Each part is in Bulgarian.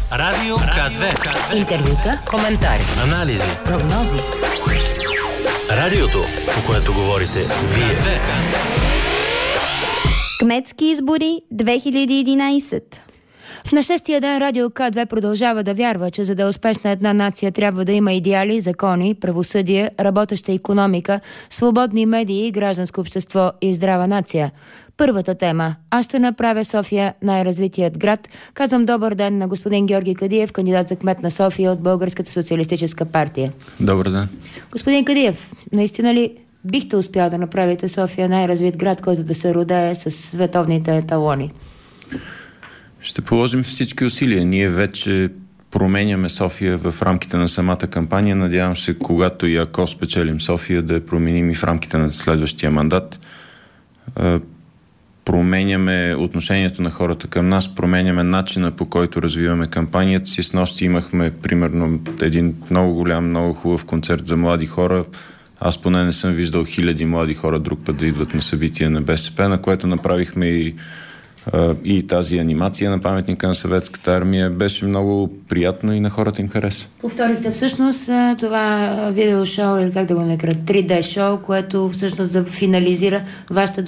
Радио К2. Интервюта, коментари, Анализи. прогнози. Радиото, по което говорите вие. Кметски избори 2011. В на шестия ден Радио К2 продължава да вярва, че за да е успешна една нация трябва да има идеали, закони, правосъдие, работеща икономика, свободни медии, гражданско общество и здрава нация. Първата тема. Аз ще направя София най-развитият град. Казвам добър ден на господин Георги Кадиев, кандидат за кмет на София от Българската социалистическа партия. Добър ден. Господин Кадиев, наистина ли бихте успял да направите София най-развит град, който да се родее с световните еталони? Ще положим всички усилия. Ние вече променяме София в рамките на самата кампания. Надявам се, когато и ако спечелим София, да я променим и в рамките на следващия мандат. Променяме отношението на хората към нас, променяме начина, по който развиваме кампанията си. Снощи имахме, примерно, един много голям, много хубав концерт за млади хора. Аз поне не съм виждал хиляди млади хора друг път да идват на събития на БСП, на което направихме и тази анимация на паметника на Съветската армия. Беше много приятно и на хората им хареса. Повторихте всъщност това видеошоу, или как да го накра, 3D шоу, което всъщност финализира вашия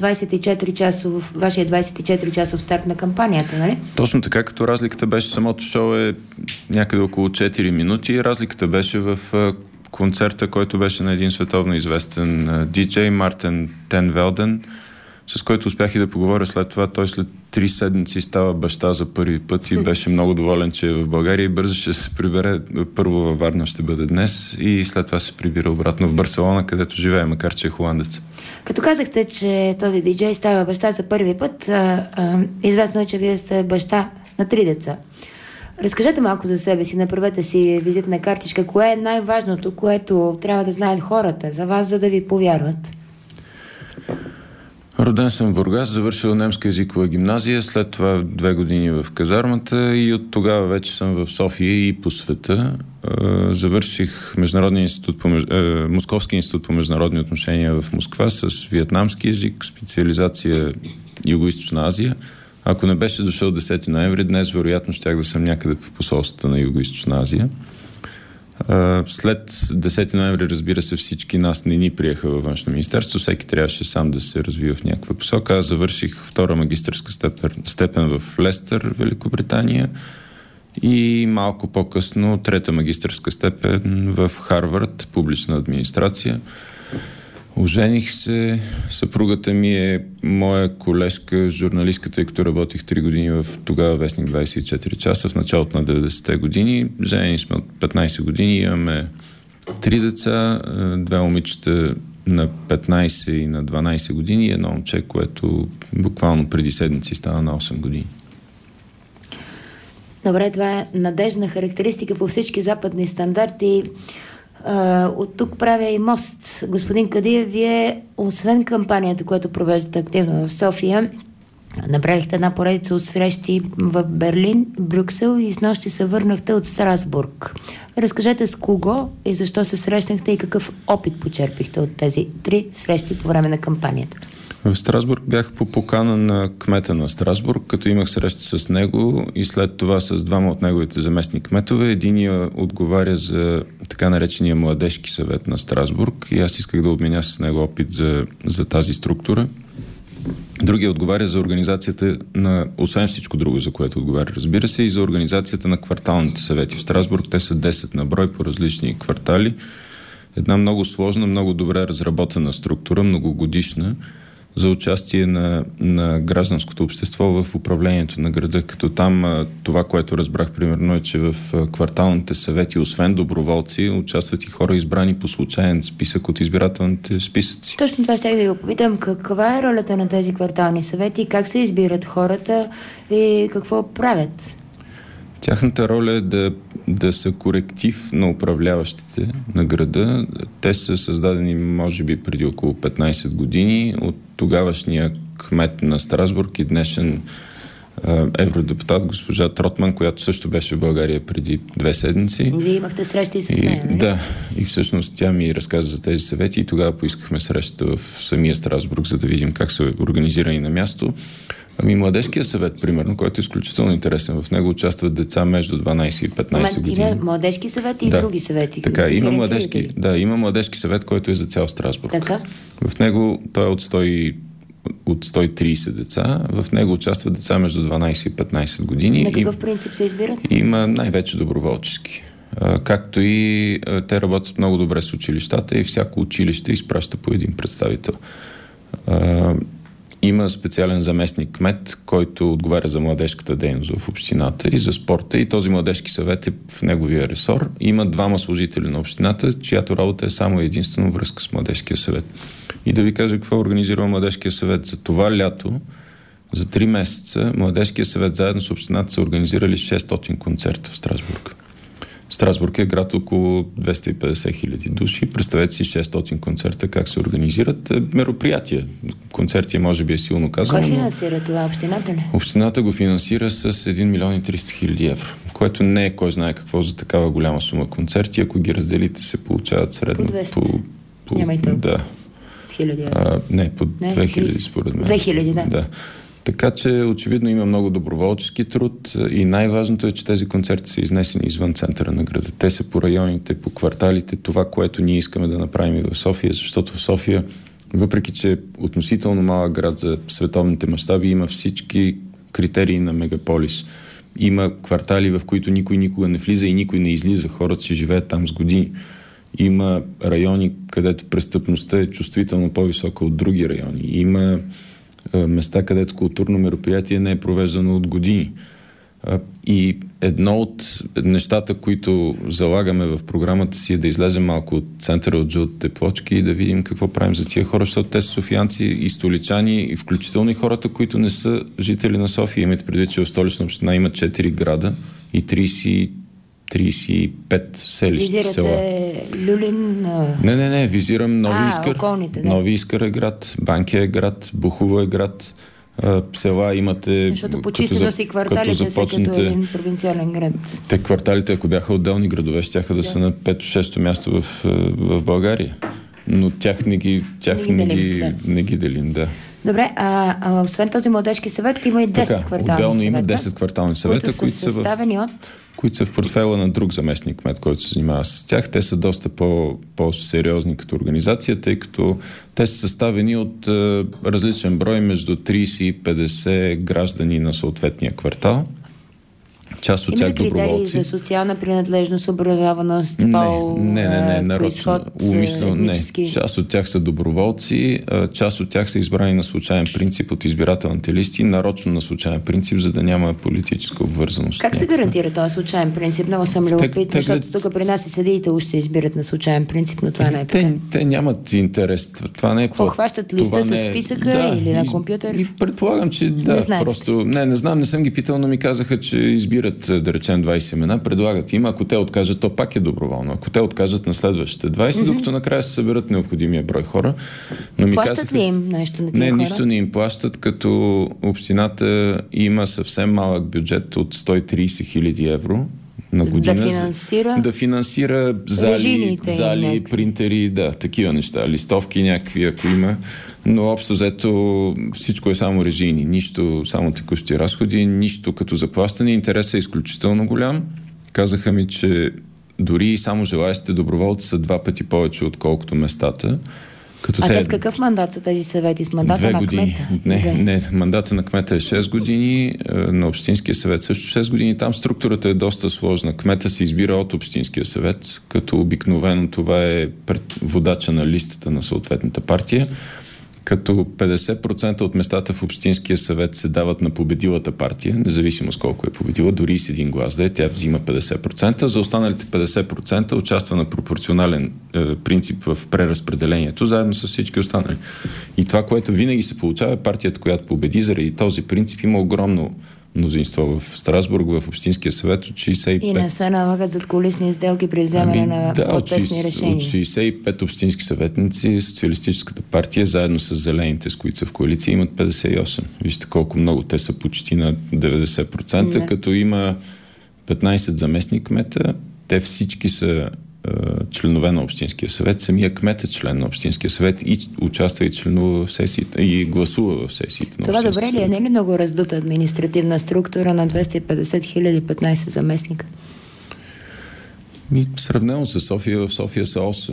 24-часов старт на кампанията, нали? Точно така, като разликата беше, самото шоу е някъде около 4 минути. Разликата беше в концерта, който беше на един световно известен диджей, Мартин Тен Велден, с който успях и да поговоря след това. Той след 3 седмици става баща за първи път и беше много доволен, че е в България и бързо ще се прибере. Първо във Варна ще бъде днес и след това се прибира обратно в Барселона, където живее, макар че е холандец. Като казахте, че този диджей става баща за първи път, известно е, че вие сте баща на 3 деца. Разкажете малко за себе си, направете си визитна картичка. Кое е най-важното, което трябва да знаят хората за вас, за да ви повярват? Роден съм в Бургас, завършил немска езикова гимназия, след това 2 години в казармата и от тогава вече съм в София и по света. Завърших Московски институт по международни отношения в Москва с виетнамски език, специализация Югоизточна Азия. Ако не беше дошъл 10 ноември, днес вероятно щях да съм някъде по посолствата на Югоизточна Азия. След 10 ноември, разбира се, всички нас не ни приеха във Външно министерство. Всеки трябваше сам да се развива в някаква посока. Аз завърших втора магистърска степен в Лестър, Великобритания и малко по-късно трета магистърска степен в Харвард, публична администрация. Ожених се, съпругата ми е моя колежка, журналистка, тъй като работих 3 години в тогава вестник 24 часа, в началото на 90-те години. Женени сме от 15 години, имаме 3 деца, 2 момичета на 15 и на 12 години и едно момче, което буквално преди седмици стана на 8 години. Добре, това е надежна характеристика по всички западни стандарти. От тук правя и мост. Господин Кадиев, вие, освен кампанията, която провеждате активно в София, направихте една поредица от срещи в Берлин, Брюксел и снощи се върнахте от Страсбург. Разкажете с кого и защо се срещнахте и какъв опит почерпихте от тези 3 срещи по време на кампанията? В Страсбург бях по покана на кмета на Страсбург, като имах среща с него и след това с 2 от неговите заместни кметове. Единия отговаря за така наречения младежки съвет на Страсбург и аз исках да обменя с него опит за тази структура. Другия отговаря за организацията на, освен всичко друго, за което отговаря, разбира се, и за организацията на кварталните съвети в Страсбург. Те са 10 на брой по различни квартали. Една много сложна, много добре разработена структура, многогодишна, за участие на гражданското общество в управлението на града, като там това, което разбрах примерно е, че в кварталните съвети, освен доброволци, участват и хора избрани по случайен списък от избирателните списъци. Точно това ще да ви опитам. Каква е ролята на тези квартални съвети, как се избират хората и какво правят? Тяхната роля е да са коректив на управляващите на града. Те са създадени, може би, преди около 15 години от тогавашния кмет на Страсбург и днешен евродепутат госпожа Тротман, която също беше в България преди 2 седмици. Вие имахте срещи с нея, нали? Да, и всъщност тя ми разказа за тези съвети и тогава поискахме среща в самия Страсбург, за да видим как са организирани на място. Младежкия съвет, примерно, който е изключително интересен. В него участват деца между 12 и 15 години. Има младежки съвет и други съвети. Така, има младежки съвет, който е за цял Страсбург. Така. В него той е от 130 деца. В него участват деца между 12 и 15 години. На какъв принцип се избират? Има най-вече доброволчески. Както и те работят много добре с училищата и всяко училище изпраща по един представител. Има специален заместник кмет, който отговаря за младежката дейност в общината и за спорта, и този младежки съвет е в неговия ресор. Има 2 служители на общината, чиято работа е само единствено връзка с младежкия съвет. И да ви кажа какво е организирал младежкия съвет. За това лято, за 3 месеца, младежкия съвет заедно с общината са организирали 600 концерта в Страсбург. Страсбург е град около 250 хиляди души. Представете си 600 концерта, как се организират. Мероприятия. Концерти може би е силно казано. Кой финансира това? Общината ли? Общината го финансира с 1 милион и 300 хиляди евро, което не е кой знае какво за такава голяма сума концерти. Ако ги разделите, се получават средно по 200. Няма и толкова. Да. Хиляди евро. Не, по 2000 според мен. 2000, да. Така че очевидно има много доброволчески труд и най-важното е, че тези концерти са изнесени извън центъра на града. Те са по районите, по кварталите, това, което ние искаме да направим и в София, защото в София, въпреки че е относително малък град за световните мащаби, има всички критерии на мегаполис. Има квартали, в които никой никога не влиза и никой не излиза. Хората си живеят там с години. Има райони, където престъпността е чувствително по-висока от други райони. Има места, където културно мероприятие не е провеждано от години. И едно от нещата, които залагаме в програмата си, е да излезем малко от центъра, от жълтите плочки и да видим какво правим за тия хора, защото те са софиянци и столичани, и включително и хората, които не са жители на София. Имате предвид, че в Столична община има 4 града и 35 села. Визирате Люлин? Не, визирам Нови Искър. Околните, да. Нови Искър е град, Банкия е град, Бухово е град, села имате... Защото по численост и кварталите са като един провинциален град. Те кварталите, ако бяха отделни градове, щяха да са на 5-6 място в България. Но тях не ги делим, да. Добре, освен този младежки съвет, има и 10 квартални съвета. Отделно има 10 квартални съвета, които са съставени които са в портфела на друг заместник кмет, който се занимава с тях. Те са доста по-сериозни като организация, тъй като те са съставени от различен брой между 30 и 50 граждани на съответния квартал. Част от тях доброволци. Критерии за социална принадлежност, образованост, пол, произход, етнически? Част от тях са доброволци, част от тях са избрани на случайен принцип от избирателните листи, нарочно на случайен принцип, за да няма политическа обвързаност. Как се гарантира този случайен принцип? Много съм любопитна, защото тук при нас и съдиите уж се избират на случайен принцип, но това не е така. Те нямат интерес. Това не е какво. Хващат листа с списъка или на компютър? Предполагам, че не знам, не съм ги питал, но ми казаха, че избират, да речем, 20 имена, предлагат им. Ако те откажат, то пак е доброволно. Ако те откажат на следващите 20, докато накрая се съберат необходимия брой хора. Но плащат ли им нещо на тия хора? Нищо не им плащат, като общината има съвсем малък бюджет от 130 хиляди евро на година. Да финансира зали, принтери, такива неща, листовки някакви, ако има. Но общо взето всичко е само режийни, нищо, само текущи разходи, нищо като заплащане. Интересът е изключително голям. Казаха ми, че дори и само желаящите доброволци са 2 пъти повече, отколкото местата. Те с какъв мандат са тези съвети? С мандата на кмета? Не, мандата на кмета е 6 години, на Общинския съвет също 6 години. Там структурата е доста сложна. Кмета се избира от Общинския съвет, като обикновено това е водача на листата на съответната партия. Като 50% от местата в Общинския съвет се дават на победилата партия, независимо с колко е победила, дори и с един глас да е, тя взима 50%. За останалите 50% участва на пропорционален принцип в преразпределението, заедно с всички останали. И това, което винаги се получава, е партията, която победи, заради този принцип има огромно мнозинство в Страсбург, в Общинския съвет от 65. И не се налагат задкулисни сделки при вземане на по-тесни решения. От 65 общински съветници, Социалистическата партия, заедно с зелените, с които са в коалиция, имат 58. Вижте колко много. Те са почти на 90%, като има 15 заместник кмета. Те всички са членове на Общинския съвет. Самия кмет е член на Общинския съвет и участва и членува в сесиите и гласува в сесиите на Това Общинския добре ли е? съвет. Не е ли много раздута административна структура на 250 хиляди 15 заместника? Сравнено с София, в София са 8.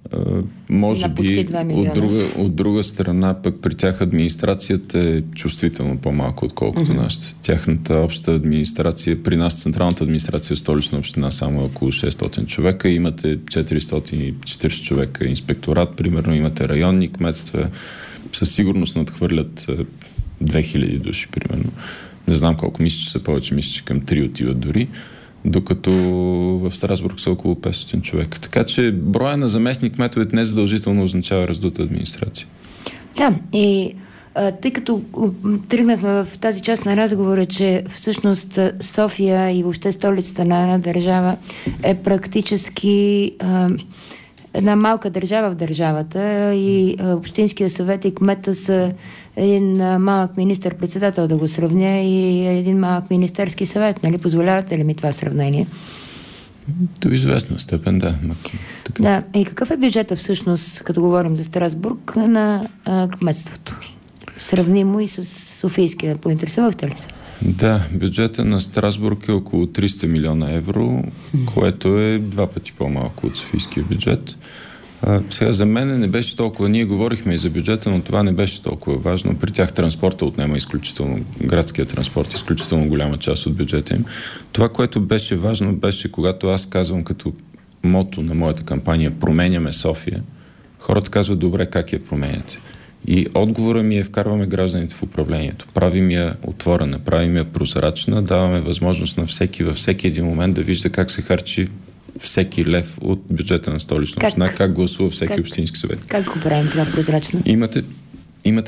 Може На почти би 2 милиона. от друга страна пък при тях администрацията е чувствително по-малко, отколкото нашата. Тяхната обща администрация, при нас централната администрация в Столична община само е около 600 човека. Имате 440 човека инспекторат, примерно имате районни кметства. Със сигурност надхвърлят 2000 души, примерно. Не знам колко, мисля, че са повече, мисля, че към 3 отиват дори, докато в Страсбург са около 500 човека. Така че броя на заместник кметовете не задължително означава раздута администрация. Да, и тъй като тръгнахме в тази част на разговора, че всъщност София и въобще столицата на една държава е практически една малка държава в държавата и Общинския съвет и кмета са един малък министър-председател, да го сравня, и един малък министерски съвет. Нали? Позволявате ли ми това сравнение? До известна степен, да. Така. Да, и какъв е бюджета всъщност, като говорим за Страсбург, на кметството? Сравнимо и с Софийския. Поинтересувахте ли се? Да, бюджета на Страсбург е около 300 милиона евро, което е 2 пъти по-малко от Софийския бюджет. Сега за мен не беше толкова, ние говорихме и за бюджета, но това не беше толкова важно. При тях транспорта отнема изключително, градския транспорт, изключително голяма част от бюджета им. Това, което беше важно, беше когато аз казвам като мото на моята кампания "Променяме София", хората казват: добре, как я променяте? И отговора ми е: вкарваме гражданите в управлението. Правим я отворена, правим я прозрачна, даваме възможност на всеки във всеки един момент да вижда как се харчи всеки лев от бюджета на Столична община, как гласува всеки общински съвет. Как го правим това прозрачно? Имате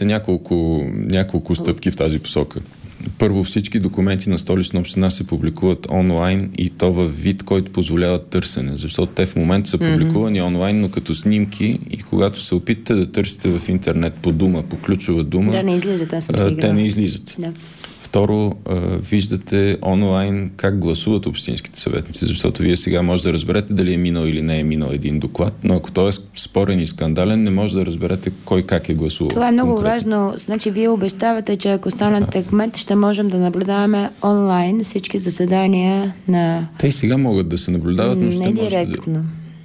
няколко стъпки в тази посока. Първо, всички документи на Столична община се публикуват онлайн и то във вид, който позволява търсене, защото те в момента са публикувани онлайн, но като снимки, и когато се опитате да търсите в интернет по дума, по ключова дума, да, не излизат, аз съм си играла. те не излизат. Да. Второ, виждате онлайн как гласуват общинските съветници, защото вие сега може да разберете дали е минал или не е минал един доклад, но ако той е спорен и скандален, не може да разберете кой как е гласувал. Това е много конкретно важно. Значи вие обещавате, че ако станете кмет, ще можем да наблюдаваме онлайн всички заседания на... Те и сега могат да се наблюдават, но ще не директно.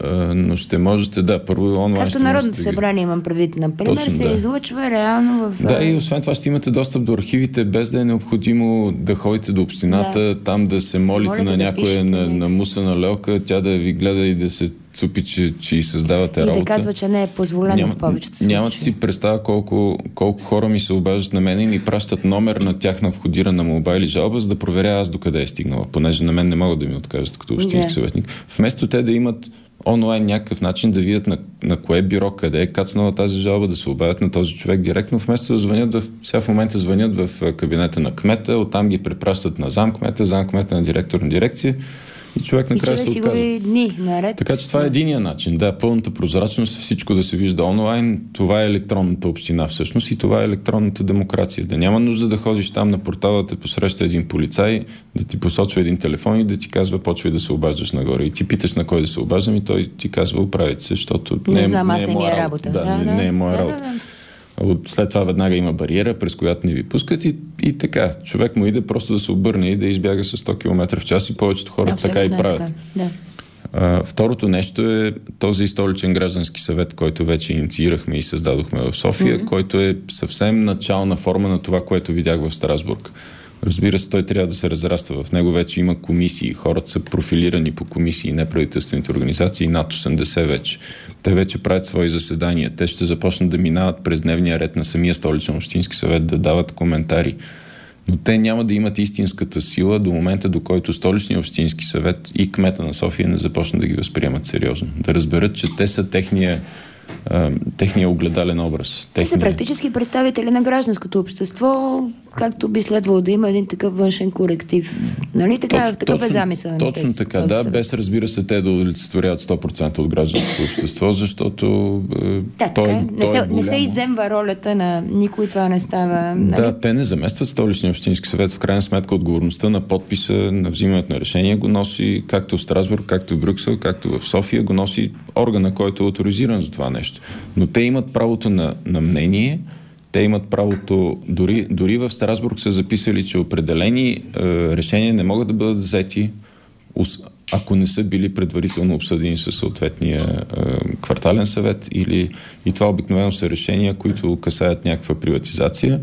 Но ще можете, да, първо онлайн. Както Народното събрание имам предвид, например, точно, се излъчва реално в... Да, и освен това ще имате достъп до архивите, без да е необходимо да ходите до общината, там да се молите на някоя на мусана лелка, тя да ви гледа и да се цупи, че и създавате работа. И да казва, че не е позволено в повечето случаи. Нямате си представа колко хора ми се обаждат на мен и ми пращат номер на тяхна входирана молба или жалба, за да проверя аз докъде е стигнала, понеже на мен не могат да ми откажат като общински съветник. Вместо те да имат онлайн някакъв начин да видят на кое бюро, къде е кацнала тази жалба, да се обадят на този човек директно, вместо да звънят сега в момента звънят в кабинета на кмета, оттам ги препращат на замкмета на директор на дирекция и човек накрая се отказва. Дни наред. Така че това е единия начин. Да, пълната прозрачност, всичко да се вижда онлайн, това е електронната община всъщност и това е електронната демокрация. Да няма нужда да ходиш там на портала, да те посреща един полицай, да ти посочва един телефон и да ти казва: почвай да се обаждаш нагоре. И ти питаш на кой да се обаждам и той ти казва: оправите се, защото не е моя работа. Не е моя работа. След това веднага има бариера, през която не ви пускат и така. Човек му иде просто да се обърне и да избяга с 100 км в час и повечето хора така и правят. Да. Второто нещо е този столичен граждански съвет, който вече инициирахме и създадохме в София, който е съвсем начална форма на това, което видях в Страсбург. Разбира се, той трябва да се разраства. В него вече има комисии. Хората са профилирани по комисии, неправителствените организации, над 80 вече. Те вече правят свои заседания. Те ще започнат да минават през дневния ред на самия столичен общински съвет, да дават коментари. Но те няма да имат истинската сила до момента, до който столичния общински съвет и кмета на София не започнат да ги възприемат сериозно. Да разберат, че те са техния огледален образ. Те са практически представители на гражданското общество, както би следвало да има един такъв външен коректив. Нали така? Такъв е замисъл. Точно така, да. Без, разбира се, те да удовлетворяват 100% от гражданското общество, защото не се изземва ролята на никой, това не става. Нали? Да, те не заместват Столичния общински съвет. В крайна сметка отговорността на подписа, на взимането на решения го носи както в Страсбург, както в Брюксел, както в София, го носи органа, който е оторизиран за това нещо. Но те имат правото на мнение. Те имат правото, дори в Страсбург са записали, че определени решения не могат да бъдат взети, ако не са били предварително обсъдени със съответния квартален съвет, и това обикновено са решения, които касаят някаква приватизация,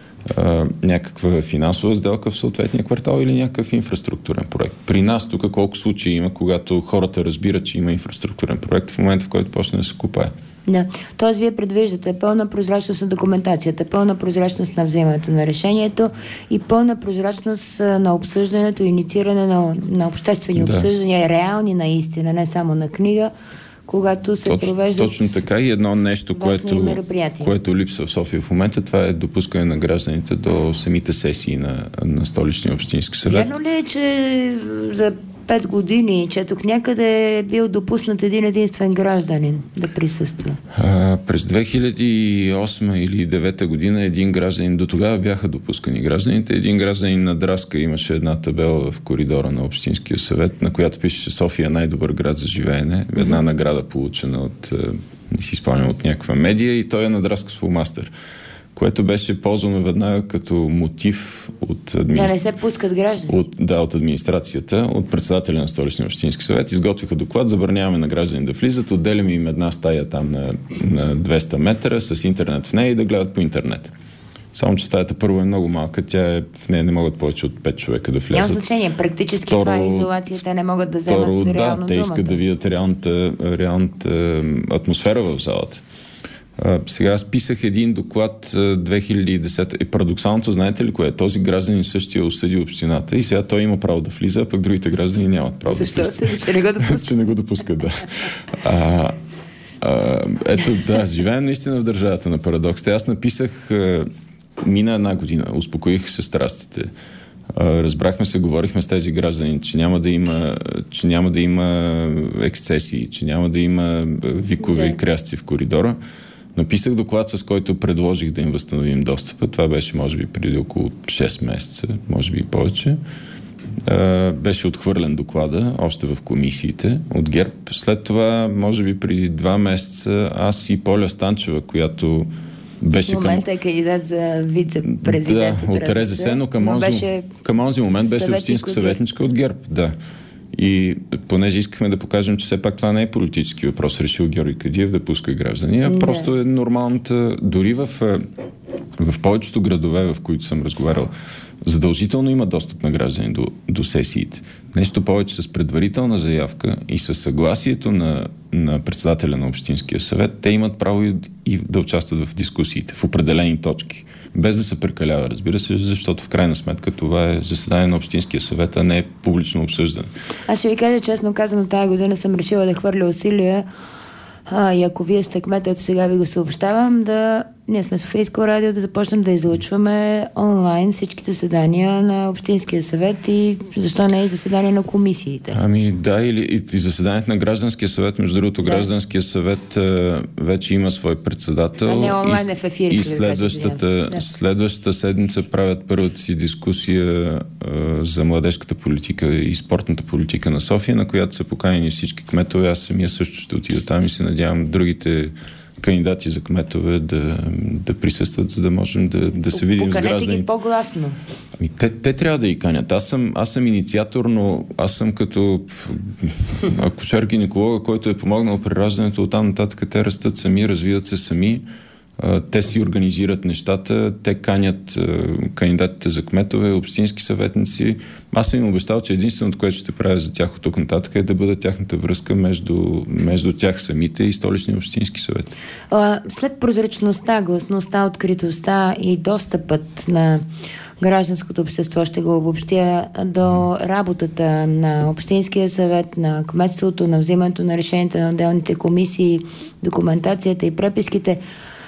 някаква финансова сделка в съответния квартал или някакъв инфраструктурен проект. При нас тук колко случаи има, когато хората разбират, че има инфраструктурен проект в момента, в който почне да се купае. Да, т.е. вие предвиждате пълна прозрачност на документацията, пълна прозрачност на вземането на решението и пълна прозрачност на обсъждането, иницииране на обществени обсъждания, реални наистина, не само на книга, когато се провеждат точно така. И едно нещо, което липсва в София в момента, това е допускане на гражданите до самите сесии на Столичния общински съвет. Вярно ли е, че за 5 години, четох някъде, е бил допуснат един единствен гражданин да присъства? През 2008 или 2009 година един гражданин, до тогава бяха допускани гражданите, един гражданин на Драска имаше една табела в коридора на Общинския съвет, на която пише София най-добър град за живеене. Една награда получена не си спомням, от някаква медия, и той е на Драска с фломастер, което беше ползвано веднага като мотив от да не се пускат граждани. От администрацията, от председателя на Столичния общински съвет. Изготвиха доклад, забраняваме на граждани да влизат, отделяме им една стая там на 200 метра с интернет в нея и да гледат по интернет. Само че стаята първо е много малка, в нея не могат повече от 5 човека да влязат. Няма значение, практически това е изолация, те не могат да вземат реално думата. Те искат да видят реалната атмосфера в залата. Сега аз писах един доклад 2010. Парадоксалното, знаете ли кое е? Този гражданин същия осъди общината и сега той има право да влиза, а пък другите граждани нямат право да влизат. Защо? Че не го допускат? Че не го допускат, да. Ето, да, живеем наистина в държавата на парадоксите. Аз написах мина една година, успокоих се страстите. Разбрахме се, говорихме с тези граждани, че няма да има ексцесии, че няма да има викове и крясци в коридора. Написах доклад, с който предложих да им възстановим достъпа. Това беше, може би, преди около 6 месеца, може би и повече. Беше отхвърлен доклада, още в комисиите от ГЕРБ. След това, може би преди 2 месеца, аз и Поля Станчева, която беше в момента е кандидат за вице-президент. Да, от РЗС, но към онзи момент беше общинска съветничка от ГЕРБ. Да. И понеже искахме да покажем, че все пак това не е политически въпрос, решил Георги Кадиев да пуска граждани, а просто е нормалната, дори в повечето градове, в които съм разговарял, задължително има достъп на граждани до сесиите. Нещо повече, с предварителна заявка и със съгласието на председателя на Общинския съвет, те имат право и да участват в дискусиите, в определени точки. Без да се прекалява, разбира се, защото в крайна сметка това е заседание на Общинския съвет, а не е публично обсъждане. Аз ще ви кажа честно казано, тази година съм решила да хвърля усилия, и ако вие сте кмет, ето сега ви го съобщавам, ние сме Софийско радио, да започнем да излъчваме онлайн всичките заседания на Общинския съвет и защо не и заседания на комисиите. Да, и заседанието на Гражданския съвет, между другото, Гражданския съвет вече има свой председател. А не онлайн е в ефир. И следващата седмица правят първата си дискусия за младежката политика и спортната политика на София, на която са поканени всички кметове. Аз самия също ще отида там и се надявам другите кандидати за кметове да присъстват, за да можем да се видим с гражданите. Поканете ги по-гласно. Те трябва да ги канят. Аз съм инициатор, но аз съм като акушер-гинеколога, който е помогнал при раждането. Оттам нататък те растат сами, развиват се сами. Те си организират нещата, те канят кандидатите за кметове, общински съветници. Аз съм им обещал, че единственото, което ще правя за тях от тук нататък, е да бъде тяхната връзка между тях самите и Столичния общински съвет. След прозрачността, гласността, откритостта и достъпът на гражданското общество, ще го обобщя, до работата на Общинския съвет, на кметството, на взимането на решенията на отделните комисии, документацията и преписките.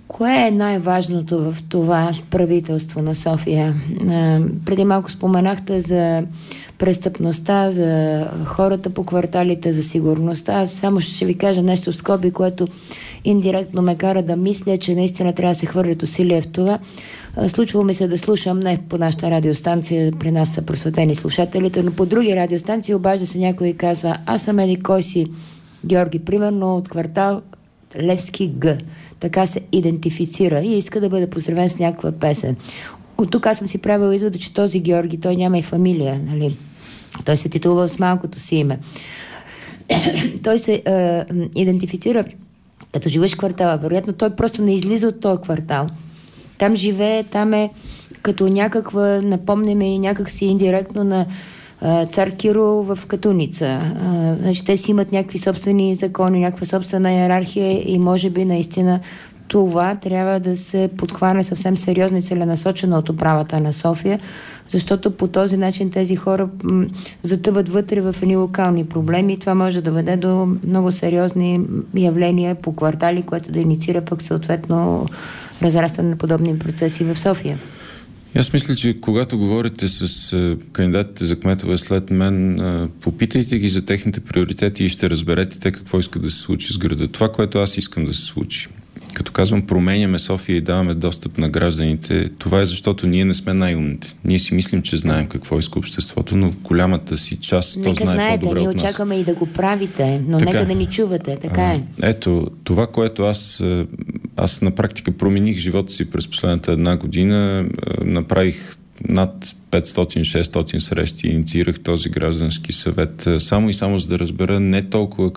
Кое е най-важното в това правителство на София? Преди малко споменахте за престъпността, за хората по кварталите, за сигурността. Аз само ще ви кажа нещо в скоби, което индиректно ме кара да мисля, че наистина трябва да се хвърлят усилия в това. Случвало ми се да слушам, не по нашата радиостанция, при нас са просветени слушателите, но по други радиостанции обажда се някой и казва: аз съм еди кой си Георги, примерно от квартал Левски Г. Така се идентифицира и иска да бъде поздравен с някаква песен. От тук аз съм си правила извода, че този Георги, той няма и фамилия, нали? Той се титулва с малкото си име. Той се идентифицира като живееш в квартала. Вероятно той просто не излиза от този квартал. Там живее, там е като някаква, напомняме и някак си индиректно на цар Киро в Катуница. Значи те си имат някакви собствени закони, някаква собствена иерархия и може би наистина това трябва да се подхване съвсем сериозно и целенасочено от управата на София, защото по този начин тези хора затъват вътре в едни локални проблеми и това може да доведе до много сериозни явления по квартали, което да инициира пък съответно разрастване на подобни процеси в София. Аз мисля, че когато говорите с кандидатите за кметове след мен, попитайте ги за техните приоритети и ще разберете те какво искат да се случи с града. Това, което аз искам да се случи. Като казвам, променяме София и даваме достъп на гражданите, това е защото ние не сме най-умните. Ние си мислим, че знаем какво иска обществото, но в голямата си част то знае по-добре ние от нас. очакваме и да го правите, но така, нека да ни чувате. Така е. Ето, това, което аз на практика промених живота си през последната една година, направих над 500-600 срещи и инициирах този граждански съвет само и само за да разбера не толкова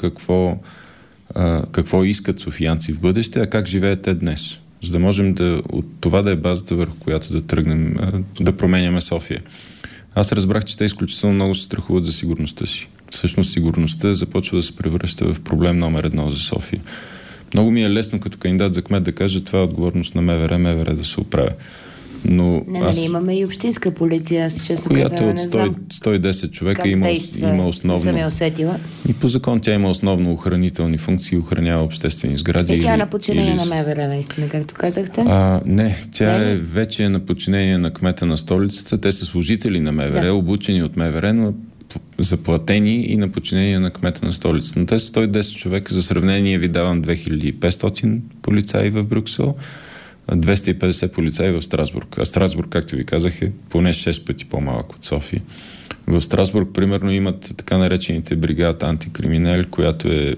какво искат софиянци в бъдеще, а как живеят те днес. За да можем от това да е базата, върху която да тръгнем да променяме София. Аз разбрах, че те изключително много се страхуват за сигурността си. Всъщност сигурността започва да се превръща в проблем номер 1 за София. Много ми е лесно като кандидат за кмет да кажа, това е отговорност на МВР да се оправя. Но нали, имаме и общинска полиция, аз честно която казвам, от 110 човека има основно... И по закон тя има основно охранителни функции, охранява обществени сгради. И тя е на подчинение на МВР, наистина, както казахте? Не, тя вече е на подчинение на кмета на столицата. Те са служители на МВР, обучени от МВР, но заплатени и на подчинение на кмета на столицата. Но те са 110 човека. За сравнение ви давам 2500 полицаи в Брюксел, 250 полицаи в Страсбург. А Страсбург, както ви казах, е поне 6 пъти по-малък от София. В Страсбург, примерно, имат така наречените бригада антикриминал, която е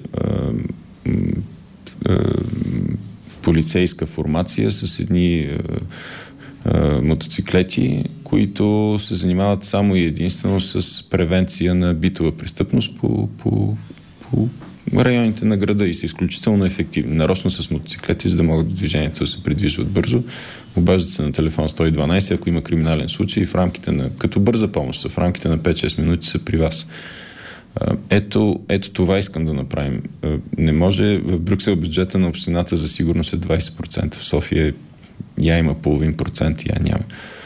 полицейска формация с едни мотоциклети, които се занимават само и единствено с превенция на битова престъпност по районите на града и са изключително ефективни. Нарочно с мотоциклети, за да могат движението да се придвижват бързо. Обаждат се на телефон 112, ако има криминален случай, в рамките на, като бърза помощ, в рамките на 5-6 минути са при вас. Ето това искам да направим. Не може в Брюксел бюджета на общината за сигурност е 20%. В София я има половин процент, я няма.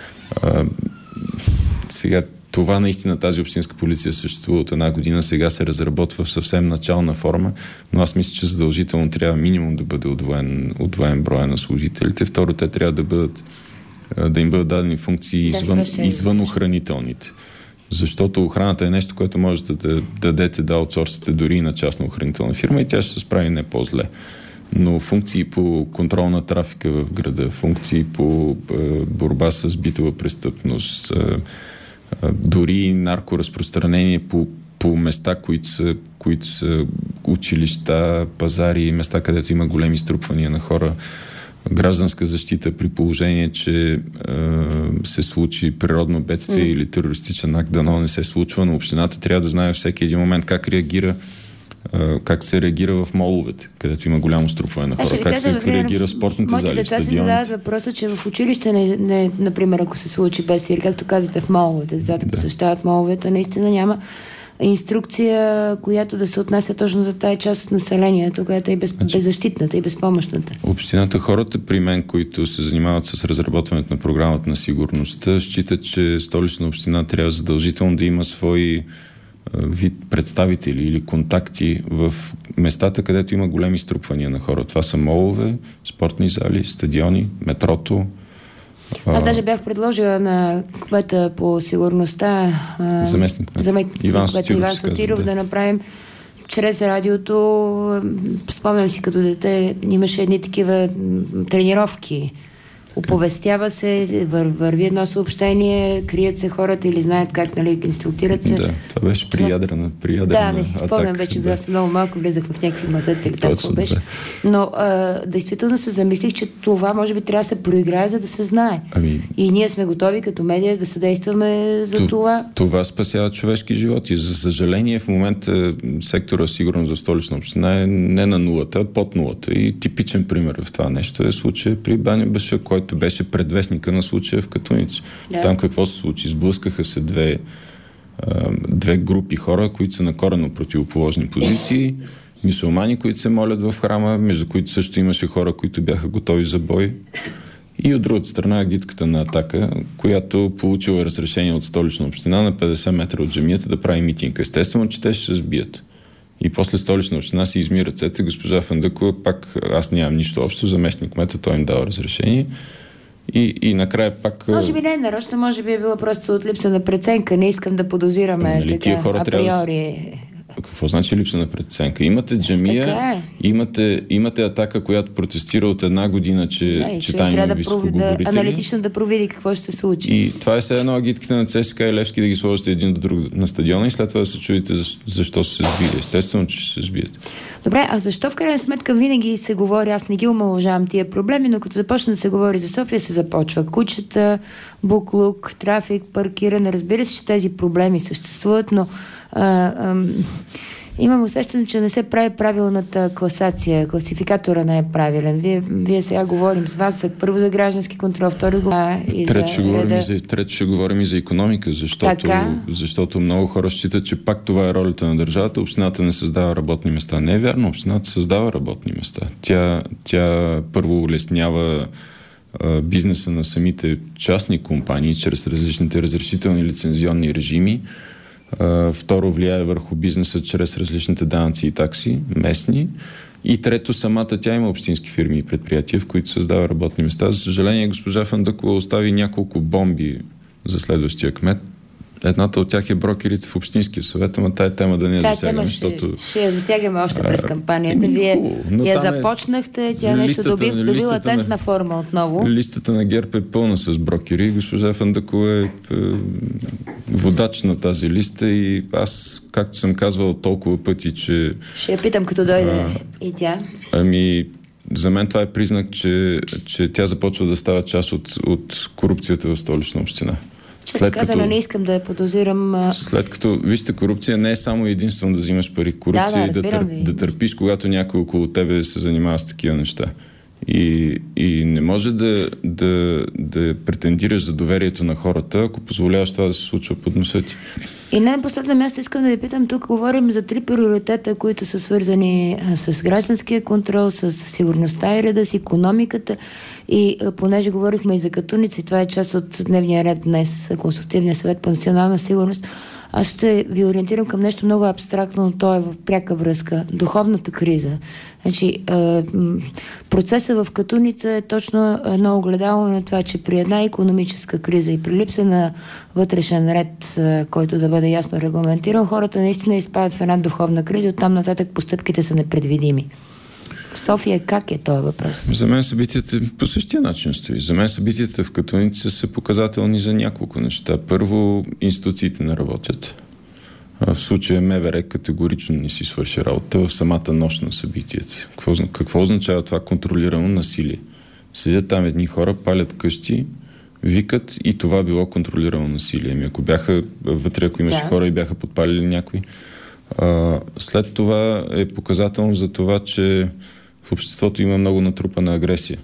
Сега това наистина, тази общинска полиция съществува от една година, сега се разработва в съвсем начална форма, но аз мисля, че задължително трябва минимум да бъде удвоен броя на служителите. Второ, те трябва да им бъдат дадени функции извън охранителните. Защото охраната е нещо, което можете да дадете, да аутсорсите дори и на частна охранителна фирма и тя ще се справи не по-зле. Но функции по контрол на трафика в града, функции по борба с битова престъпност, дори наркоразпространение по места, които са училища, пазари, места, където има големи струпвания на хора, гражданска защита при положение, че се случи природно бедствие или терористичен акт, дано не се случва, но общината трябва да знае всеки един момент как се реагира в моловете, където има голямо струпване на хора, как се реагира в спортните зали, стадионите. Моите деца си задават въпроса, че в училище, например, ако се случи бедствие, както казвате, в моловете, децата посещават моловете, наистина няма инструкция, която да се отнася точно за тая част от населението, която е беззащитната и безпомощната. Общината, хората при мен, които се занимават с разработването на програмата на сигурността, считат, че Столична община трябва задължително да има свои вид представители или контакти в местата, където има големи струпвания на хора. Това са молове, спортни зали, стадиони, метрото. Аз даже бях предложила на кмета по сигурността, заместник Иван Сотиров, да направим чрез радиото. Спомням си, като дете имаше едни такива тренировки. Оповестява се, върви едно съобщение, крият се хората или знаят как, нали, инструктират се. Да, това беше при ядрена Да, не си спомням, вече бях много малко, влезах в някакви мазета или такова беше. Но действително се замислих, че това може би трябва да се проиграе, за да се знае. И ние сме готови като медия да съдействаме за това. Това спасява човешки животи. За съжаление, в момента сектора сигурност за Столична община е не на нулата, а под нулата. И типичен пример в това нещо е случай при Баня Баша, който беше предвестника на случая в Катуница. Да. Там какво се случи? Сблъскаха се две групи хора, които са на коренно противоположни позиции. Мюсюлмани, които се молят в храма, между които също имаше хора, които бяха готови за бой. И от другата страна агитката на Атака, която получила разрешение от Столична община на 50 метра от джамията да прави митинг. Естествено, че те ще се сбият. И после Столична община си изми ръцете. Госпожа Фандъкова, пак аз нямам нищо общо, заместник кмета, той им дава разрешение. И накрая пак... Може би не е нарочно, може би е било просто от липса на преценка. Не искам да подозираме нали, така, хора априори. Какво значи липса на преценка? Имате джамия, имате Атака, която протестира от една година, че там има високоговорители. Аналитично да провиди какво ще се случи. И това е все едно агитките на ЦСКА и Левски да ги сложите един до друг на стадиона и след това да се чудите защо се сбили. Естествено, че ще се сбиете. Добре, а защо в крайна сметка винаги се говори, аз не ги омалжавам тия проблеми, но като започне да се говори за София, се започва кучета, буклук, трафик, паркиране. Разбира се, че тези проблеми съществуват, но имам усещане, че не се прави правилната класация. Класификатора не е правилен. Вие сега говорим с вас първо за граждански контрол, второ трето ще говорим и за икономика, защото много хора считат, че пак това е ролята на държавата. Общината не създава работни места. Не е вярно, общината създава работни места. Тя първо улеснява бизнеса на самите частни компании чрез различните разрешителни лицензионни режими. Второ, влияе върху бизнеса чрез различните данъци и такси, местни. И трето, самата тя има общински фирми и предприятия, в които създава работни места. За съжаление, госпожа Фандъкова остави няколко бомби за следващия кмет. Едната от тях е брокерите в Общинския съвет, ама тая тема да не я засягаме, защото... Ще я засягаме още през кампанията. Вие я започнахте, тя нещо доби латентна форма отново. Листата на ГЕРБ е пълна с брокери. Госпожа Фандъкова е водач на тази листа и аз, както съм казвал толкова пъти, че... Ще я питам, като дойде и тя. За мен това е признак, че тя започва да става част от корупцията в Столична община. Не искам да я подозирам. След като, вижте, корупция не е само единствено да взимаш пари. Корупция е да търпиш, когато някой около тебе се занимава с такива неща. И не може да претендираш за доверието на хората, ако позволяваш това да се случва под носа ти. И на последно място искам да ви питам, тук говорим за 3 приоритета, които са свързани с гражданския контрол, с сигурността и реда, с икономиката. И понеже говорихме и за Катуница, и това е част от дневния ред днес, Консултативния съвет по национална сигурност, аз ще ви ориентирам към нещо много абстрактно, но то е в пряка връзка. Духовната криза. Значи, процесът в Катуница е точно едно огледало на това, че при една икономическа криза и при липса на вътрешен ред, който да бъде ясно регламентиран, хората наистина изпадат в една духовна криза, оттам нататък постъпките са непредвидими. В София как е този въпрос? За мен събитията по същия начин стои. За мен събитията в Катуница са показателни за няколко неща. Първо, институциите не работят. В случая МВР категорично не си свърши работа в самата нощ на събитията. Какво означава това контролирано насилие? Седят там едни хора, палят къщи, викат и това било контролирано насилие. Ако бяха вътре, ако имаше хора и бяха подпалили някой. След това е показателно за това, че в обществото има много натрупана агресия.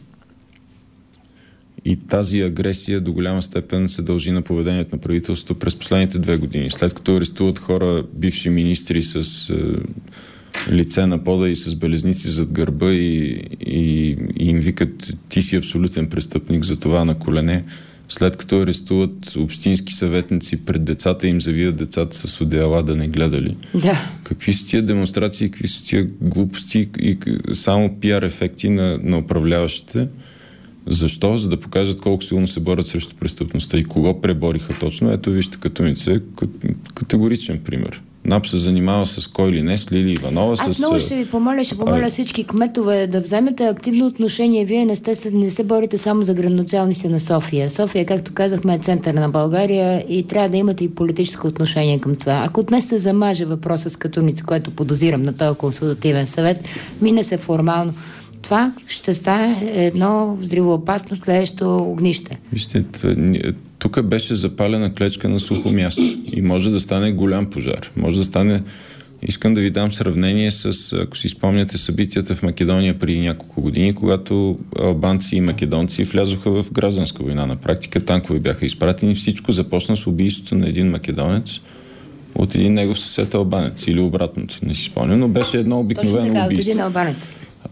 И тази агресия до голяма степен се дължи на поведението на правителството през последните 2 години. След като арестуват хора, бивши министри с лице на пода и с белезници зад гърба и им викат: ти си абсолютен престъпник, за това на колене. след като арестуват общински съветници пред децата, им завият децата с одеяла да не гледали. Да. Какви са тия демонстрации, какви са тия глупости и само пиар ефекти на управляващите? Защо? За да покажат колко силно се борят срещу престъпността и кого пребориха точно. Ето вижте, Катуница е категоричен пример. НАП се занимава с кой ли не, с Лили Иванова. Аз много ще ви помоля всички кметове да вземете активно отношение. Вие не се борите само за градоначалници на София. София, както казахме, е център на България и трябва да имате и политическо отношение към това. Ако днес се замаже въпроса с Катуница, който подозирам на този консултативен съвет, мине се формално, това ще стане едно взривоопасно тлеещо огнище. Вижте, тук беше запалена клечка на сухо място и може да стане голям пожар. Може да стане... Искам да ви дам сравнение с, ако си спомняте, събитията в Македония преди няколко години, когато албанци и македонци влязоха в гражданска война. На практика танкове бяха изпратени. Всичко започна с убийството на един македонец от един негов съсед албанец. Или обратното, не си спомням, но беше едно обикновено убийство. Точно така, от един албанец.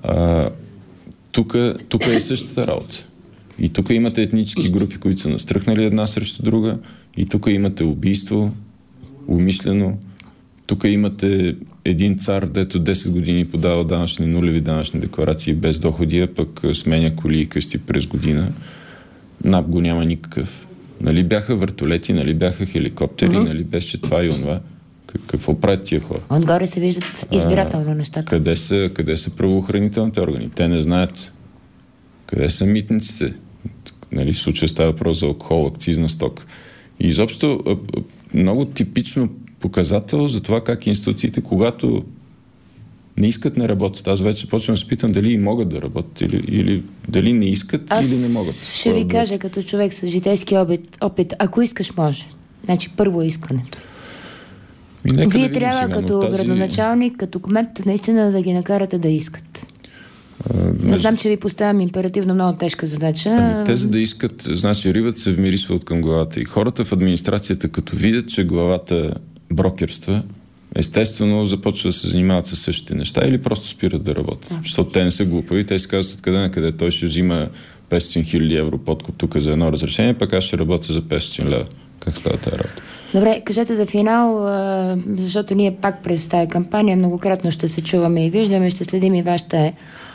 Тук е същата работа. И тук имате етнически групи, които са настръхнали една срещу друга. И тук имате убийство, умишлено. Тук имате един цар, дето 10 години подава нулеви данъчни декларации без доходи, а пък сменя коли и къщи през година. НАП го няма никакъв. Нали бяха вертолети, нали бяха хеликоптери, нали беше това и онова. Какво правят тия хора? Отгоре се виждат избирателно нещата. Къде са правоохранителните органи? Те не знаят. Къде са митниците? Нали, в случая става въпрос за алкохол, акцизна сток. И изобщо много типично показател за това как институциите, когато не искат, не работят. Аз вече почвам да се питам дали и могат да работят или дали не искат или не могат. Ще ви кажа като човек с житейски опит, ако искаш, може. Значи първо е искането. Вие трябва сега, като градоначалник, като кмет, наистина да ги накарате да искат. Не знам, че ви поставям императивно много тежка задача. Те за да искат, значи рибата се вмирисва от към главата. И хората в администрацията, като видят, че главата брокерства, естествено започват да се занимават с същите неща или просто спират да работят. Защото те не са глупави. Те си казват откъде на къде той ще взима 500 000 евро подкуп тук за едно разрешение, пък аз ще работя за 500 лева. Как става тази работа? Добре, кажете за финал, защото ние пак през тази кампания многократно ще се чуваме и виждаме, ще следим и вашите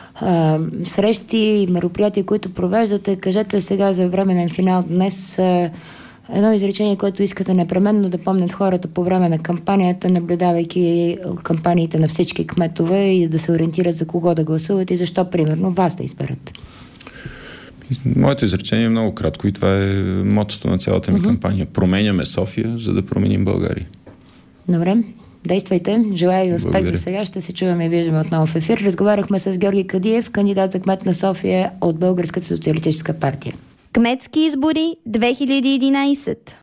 срещи и мероприятия, които провеждате. Кажете сега за временен финал днес едно изречение, което искате непременно да помнят хората по време на кампанията, наблюдавайки кампаниите на всички кметове и да се ориентират за кого да гласуват и защо, примерно, вас да изберат. Моето изречение е много кратко и това е мотото на цялата ми кампания. Променяме София, за да променим България. Добре, действайте. Желая ви успех за сега. Ще се чуваме и виждаме отново в ефир. Разговаряхме с Георги Кадиев, кандидат за кмет на София от Българската социалистическа партия. Кметски избори 2011.